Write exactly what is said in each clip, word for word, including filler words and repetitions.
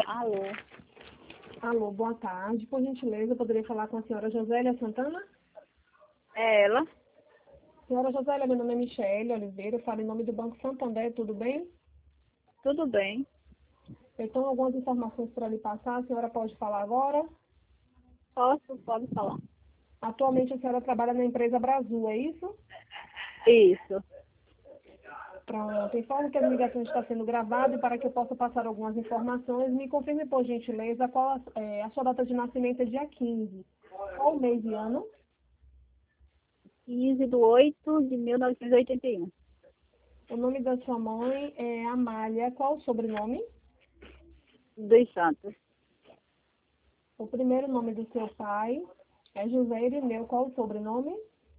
Alô, Alô, boa tarde. Por gentileza, eu poderia falar com a senhora Josélia Santana? é ela? Senhora Josélia, meu nome é Michele Oliveira, eu falo em nome do Banco Santander, tudo bem? Tudo bem? Eu tenho algumas informações para lhe passar, a senhora pode falar agora? Posso? Pode falar. Atualmente a senhora trabalha na empresa Brasil, é isso? Isso. Pronto, informo que a ligação está sendo gravada e para que eu possa passar algumas informações, me confirme por gentileza qual a, é, a sua data de nascimento é dia quinze. Qual o mês e ano? quinze de oito de mil novecentos e oitenta e um. O nome da sua mãe é Amália, qual o sobrenome? Dos Santos. O primeiro nome do seu pai é José Irineu. Qual o sobrenome?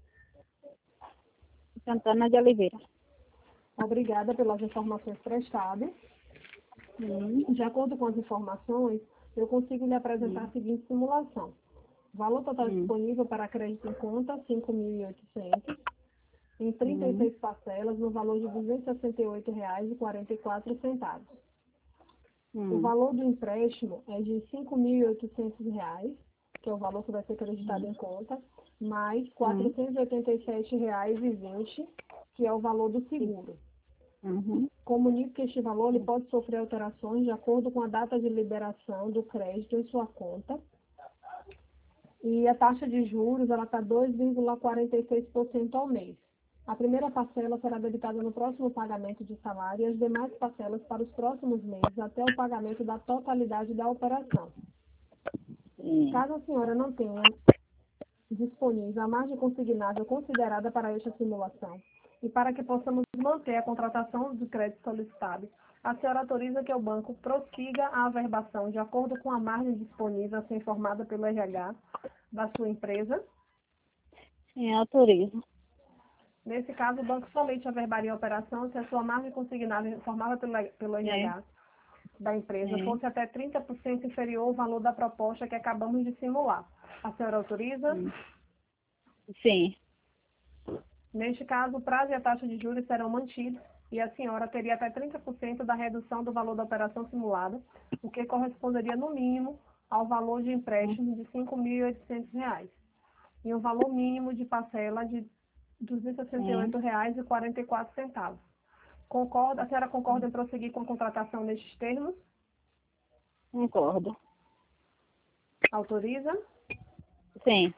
Santana de Oliveira. Obrigada pelas informações prestadas. Hum, De acordo com as informações, eu consigo lhe apresentar hum, a seguinte simulação. Valor total hum, disponível para crédito em conta, cinco mil e oitocentos, em trinta e hum, seis parcelas, no valor de duzentos e sessenta e oito reais e quarenta e quatro centavos. O hum, valor do empréstimo é de cinco mil e oitocentos reais, que é o valor que vai ser acreditado hum, em conta, mais hum, quatrocentos e oitenta e sete reais e vinte, que é o valor do seguro. uhum, Comunico que este valor ele pode sofrer alterações de acordo com a data de liberação do crédito em sua conta. E a taxa de juros ela está dois vírgula quarenta e seis por cento ao mês. A primeira parcela será debitada no próximo pagamento de salário e as demais parcelas para os próximos meses até o pagamento da totalidade da operação. sim. Caso a senhora não tenha disponível a margem consignável considerada para esta simulação e para que possamos manter a contratação do crédito solicitado, a senhora autoriza que o banco prossiga a averbação de acordo com a margem disponível a ser informada pelo R H da sua empresa. Sim, autorizo. Nesse caso, o banco somente averbaria a operação se a sua margem consignável informada pelo, pelo Sim, R H da empresa sim, fosse até trinta por cento inferior ao valor da proposta que acabamos de simular. A senhora autoriza? hum, sim, Neste caso, o prazo e a taxa de juros serão mantidos e a senhora teria até trinta por cento da redução do valor da operação simulada, o que corresponderia, no mínimo, ao valor de hum, empréstimo de cinco mil e oitocentos reais e um valor mínimo de parcela de duzentos e sessenta e sim, oito reais e quarenta e quatro centavos. Concorda, a senhora concorda em prosseguir com a contratação nestes termos? concordo. Autoriza? Sim,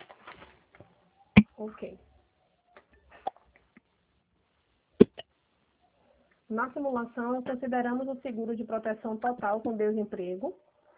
Ok. Na simulação, consideramos o seguro de proteção total com desemprego.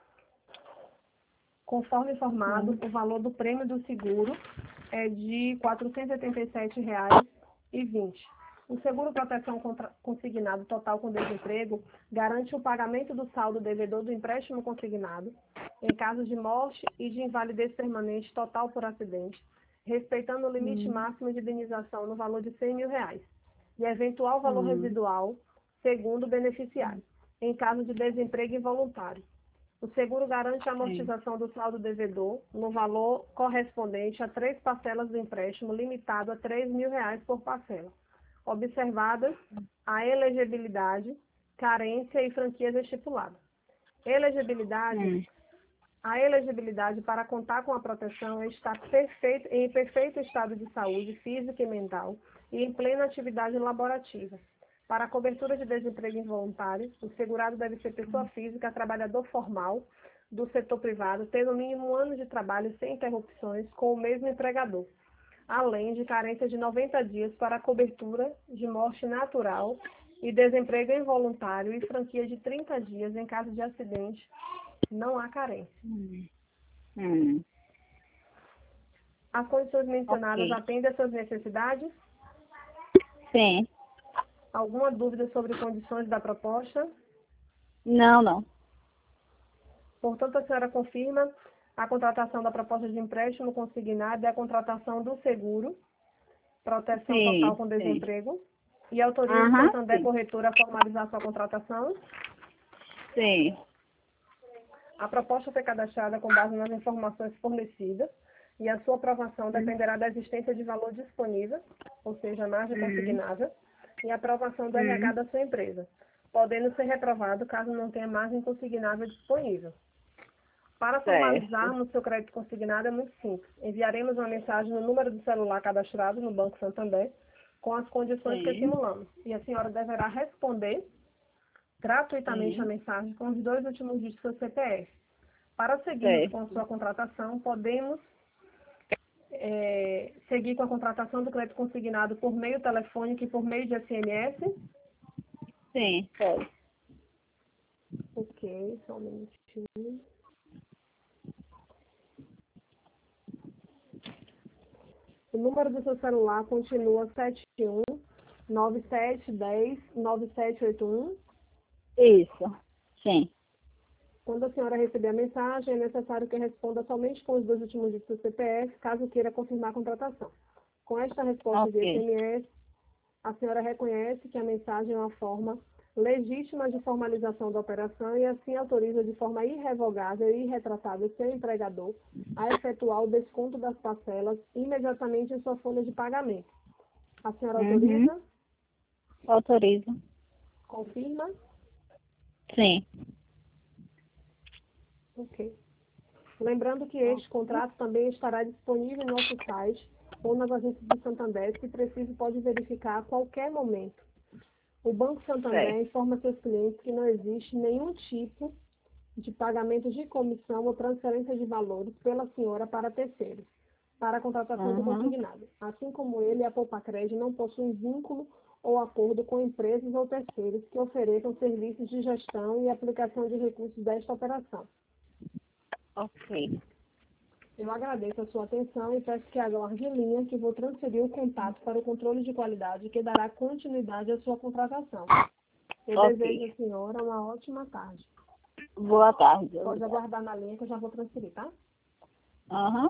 Conforme informado, hum, o valor do prêmio do seguro é de quatrocentos e oitenta e sete reais e vinte centavos. O seguro proteção contra- consignado total com desemprego garante o pagamento do saldo devedor do empréstimo consignado em caso de morte e de invalidez permanente total por acidente, respeitando o limite hum, máximo de indenização no valor de cem mil reais e eventual valor hum, residual segundo o beneficiário, em caso de desemprego involuntário. O seguro garante a sim, amortização do saldo devedor no valor correspondente a três parcelas do empréstimo, limitado a três mil reais por parcela, observadas a elegibilidade, carência e franquias estipuladas. Elegibilidade. hum, A elegibilidade para contar com a proteção é estar perfeito, em perfeito estado de saúde física e mental e em plena atividade laborativa. Para a cobertura de desemprego involuntário, o segurado deve ser pessoa física, trabalhador formal do setor privado, tendo no mínimo um ano de trabalho sem interrupções com o mesmo empregador, além de carência de noventa dias para a cobertura de morte natural e desemprego involuntário e franquia de trinta dias em caso de acidente. Não há carência. hum, hum, As condições mencionadas ok. atendem às suas necessidades? Sim, Alguma dúvida sobre condições da proposta? não, não. Portanto, a senhora confirma a contratação da proposta de empréstimo consignado e a contratação do seguro, proteção total Sim, com sim. desemprego, e autoriza o Aham, Santander sim, Corretora a formalizar sua contratação. sim. A proposta foi cadastrada com base nas informações fornecidas e a sua aprovação Hum, dependerá da existência de valor disponível, ou seja, margem hum, consignável, e a aprovação do R H hum, da sua empresa. podendo ser reprovado caso não tenha margem consignável disponível. Para Certo. formalizarmos seu crédito consignado é muito simples. Enviaremos uma mensagem no número do celular cadastrado no Banco Santander com as condições que Sim. simulamos. E a senhora deverá responder gratuitamente a Sim. mensagem com os dois últimos dígitos do seu C P F. Para seguirmos com a Certo. sua contratação, podemos é, seguir com a contratação do crédito consignado por meio telefônico e por meio de S M S. Sim, pode. Ok, só um minutinho. O número do seu celular continua sete um nove sete um zero nove sete oito um. Isso. Sim. Quando a senhora receber a mensagem, é necessário que responda somente com os dois últimos dígitos do C P F, caso queira confirmar a contratação. Com esta resposta de Ok. S M S, a senhora reconhece que a mensagem é uma forma legítima de formalização da operação e assim autoriza de forma irrevogável e irretratável seu empregador a efetuar o desconto das parcelas imediatamente em sua folha de pagamento. A senhora Uhum. autoriza? Autorizo. Confirma? Sim. Ok. Lembrando que este contrato também estará disponível em nosso site ou nas agências do Santander, se preciso pode verificar a qualquer momento. O Banco Santander Certo. informa seus clientes que não existe nenhum tipo de pagamento de comissão ou transferência de valores pela senhora para terceiros, para a contratação do Uhum. consignado. Assim como ele, a Poupacred não possui vínculo ou acordo com empresas ou terceiros que ofereçam serviços de gestão e aplicação de recursos desta operação. Ok. Eu agradeço a sua atenção e peço que aguarde em linha que vou transferir o contato para o controle de qualidade que dará continuidade à sua contratação. Eu desejo Ok. à senhora uma ótima tarde. Boa tarde. Pode Obrigada. aguardar na linha que eu já vou transferir, tá? Aham.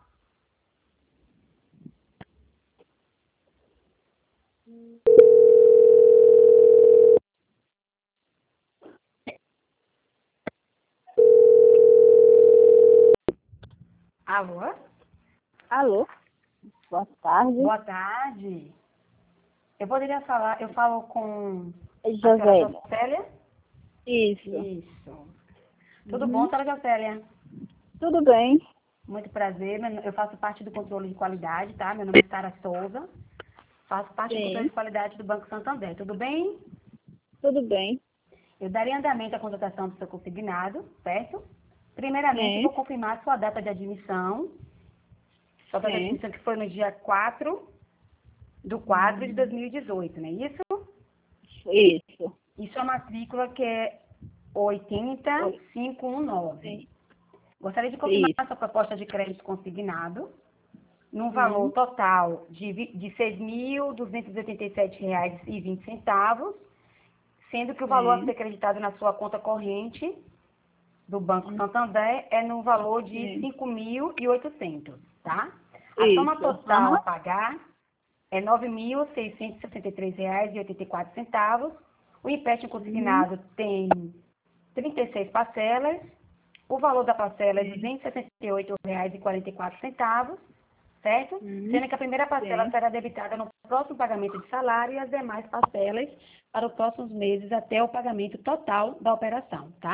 Alô? Alô? Boa tarde. Boa tarde. Eu poderia falar, eu falo com a senhora Josélia. Jocélia? Isso. Isso. Tudo bom, Uhum. senhora Jocélia? Tudo bem? Muito prazer, meu- eu faço parte do controle de qualidade, tá? Meu nome é Sara Souza, faço parte do controle Sim. de qualidade do Banco Santander, tudo bem? Tudo bem. Eu darei andamento à contratação do seu consignado, certo? Primeiramente, eu Sim. vou confirmar a sua data de admissão, sua data de Sim. admissão que foi no dia quatro do quatro de dois mil e dezoito, não é isso? Isso. E sua matrícula que é oitenta mil Oi. quinhentos e dezenove. Sim. Gostaria de confirmar a Isso. sua proposta de crédito consignado num valor Hum. total de, vi- de seis mil duzentos e oitenta e sete reais e vinte centavos, sendo que o valor a Sim. ser acreditado na sua conta corrente do Banco Hum. Santander é no valor de Sim. cinco mil e oitocentos, tá? A soma Isso. total a Aham. pagar é nove mil seiscentos e sessenta e três reais e oitenta e quatro centavos. O empréstimo Uhum. consignado tem trinta e seis parcelas. O valor da parcela é Sim. duzentos e sessenta e oito reais e quarenta e quatro centavos, certo? Hum. Sendo que a primeira parcela Sim. será debitada no próximo pagamento de salário e as demais parcelas para os próximos meses até o pagamento total da operação, tá?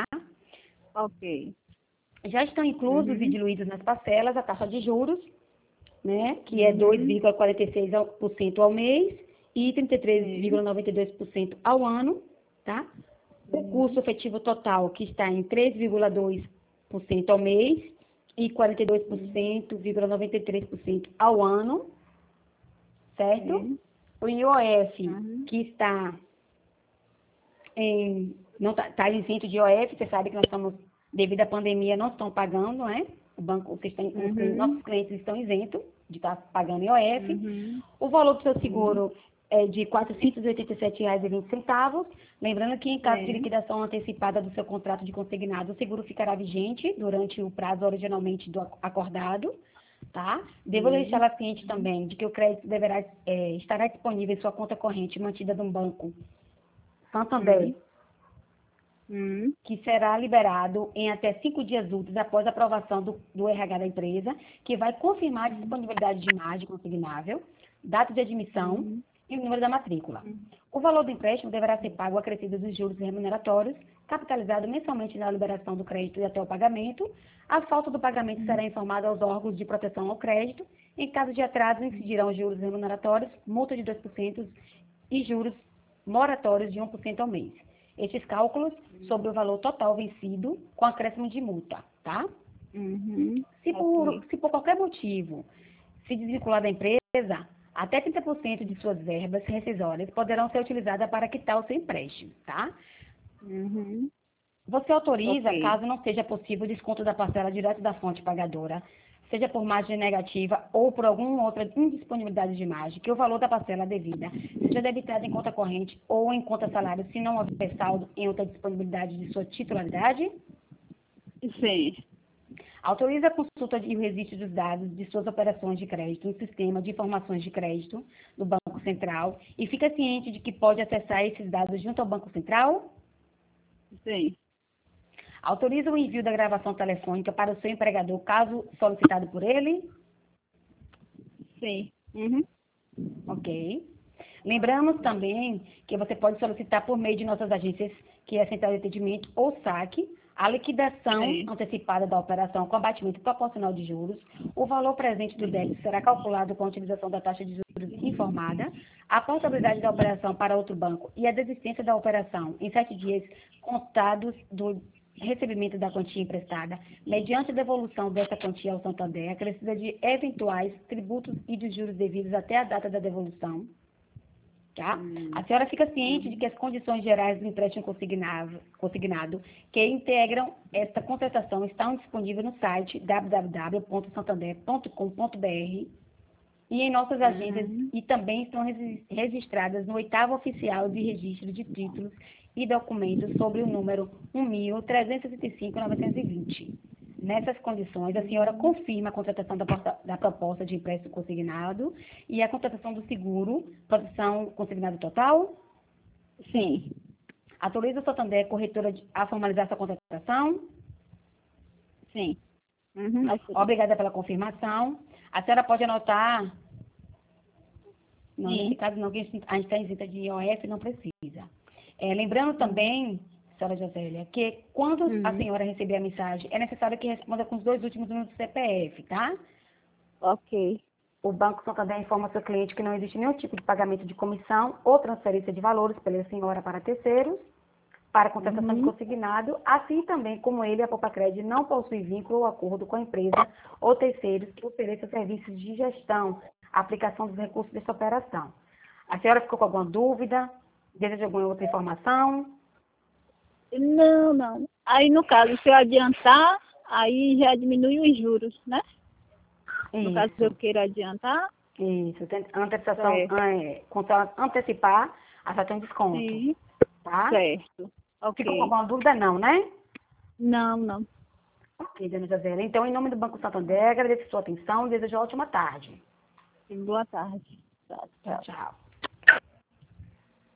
Ok. Já estão inclusos e Uhum. diluídos nas parcelas a taxa de juros, né, que é Uhum. dois vírgula quarenta e seis por cento ao mês e trinta e três Sim. vírgula noventa e dois por cento ao ano, tá? O custo Uhum. efetivo total, que está em três vírgula dois por cento ao mês e quarenta e dois por cento, vírgula noventa e três por cento ao ano, certo? Sim. O I O F, Uhum. que está em, não está tá isento de I O F, você sabe que nós estamos, devido à pandemia, não estão pagando, né? O banco, vocês têm, os clientes- Uhum. nossos clientes estão isentos de estar pagando I O F. Uhum. O valor do seu Uhum. seguro é de quatrocentos e oitenta e sete reais e vinte centavos. Lembrando que, em caso de Sim. liquidação antecipada do seu contrato de consignado, o seguro ficará vigente durante o prazo originalmente do ac- acordado, tá? Devo Sim. deixar a ciente também de que o crédito deverá, é, estará disponível em sua conta corrente mantida no banco Santander, Hum. Hum. que será liberado em até cinco dias úteis após a aprovação do, do R H da empresa, que vai confirmar a disponibilidade de margem consignável, data de admissão, Hum. e o número da matrícula. O valor do empréstimo deverá ser pago acrescido dos juros remuneratórios, capitalizado mensalmente na liberação do crédito e até o pagamento. A falta do pagamento será informada aos órgãos de proteção ao crédito. Em caso de atraso, incidirão os juros remuneratórios, multa de dois por cento e juros moratórios de um por cento ao mês. Estes cálculos sobre o valor total vencido com acréscimo de multa, tá? Uhum. Se por, Ok. se por qualquer motivo se desvincular da empresa, até trinta por cento de suas verbas rescisórias poderão ser utilizadas para quitar o seu empréstimo, tá? Uhum. Você autoriza, Ok. caso não seja possível, o desconto da parcela direto da fonte pagadora, seja por margem negativa ou por alguma outra indisponibilidade de margem, que o valor da parcela devida seja debitado em conta corrente ou em conta salário, se não houver saldo em outra disponibilidade de sua titularidade. Sim. Autoriza a consulta e o registro dos dados de suas operações de crédito no sistema de informações de crédito do Banco Central e fica ciente de que pode acessar esses dados junto ao Banco Central. Sim. Autoriza o envio da gravação telefônica para o seu empregador, caso solicitado por ele. Sim. Uhum. Ok. Lembramos também que você pode solicitar por meio de nossas agências, que é a Central de Atendimento ou saque, a liquidação Sim. antecipada da operação com abatimento proporcional de juros. O valor presente do débito será calculado com a utilização da taxa de juros informada, a portabilidade da operação para outro banco e a desistência da operação em sete dias contados do recebimento da quantia emprestada, mediante a devolução dessa quantia ao Santander, acrescida de eventuais tributos e de juros devidos até a data da devolução. Tá? A senhora fica ciente de que as condições gerais do empréstimo consignado, consignado que integram esta contratação estão disponíveis no site w w w ponto santander ponto com ponto b r e em nossas agências Uhum. e também estão resi- registradas no oitavo oficial de registro de títulos e documentos sobre o número um mil trezentos e sessenta e cinco, novecentos e vinte. Nessas condições, a senhora confirma a contratação da, porta- da proposta de empréstimo consignado e a contratação do seguro, proteção consignado total. Sim. Autoriza o Santander, corretora, de- a formalizar sua contratação. Sim. Uhum. Autorizo. Obrigada pela confirmação. A senhora pode anotar. Não, Sim. nesse caso não, que a gente a gente está isenta de I O F, não precisa. É, lembrando também, senhora Josélia, que quando a Uhum. senhora receber a mensagem, é necessário que responda com os dois últimos números do C P F, tá? Ok. O Banco Santander informa ao seu cliente que não existe nenhum tipo de pagamento de comissão ou transferência de valores pela senhora para terceiros, para contratação de Uhum. consignado, assim também como ele, a Popacred, não possui vínculo ou acordo com a empresa ou terceiros que ofereçam serviços de gestão, aplicação dos recursos desta operação. A senhora ficou com alguma dúvida? Deseja alguma outra informação? Não, não. Aí, no caso, se eu adiantar, aí já diminui os juros, né? No caso, se eu Isso, queira adiantar, isso. Tem antecipação, certo. é, quando ela antecipar, ela já tem um desconto, Sim, tá? certo. Ficou com Ok. alguma dúvida? Não, né? Não, não. Ok, dona José. Então, em nome do Banco Santander, agradeço a sua atenção e desejo uma ótima tarde. Boa tarde. Tchau, tchau.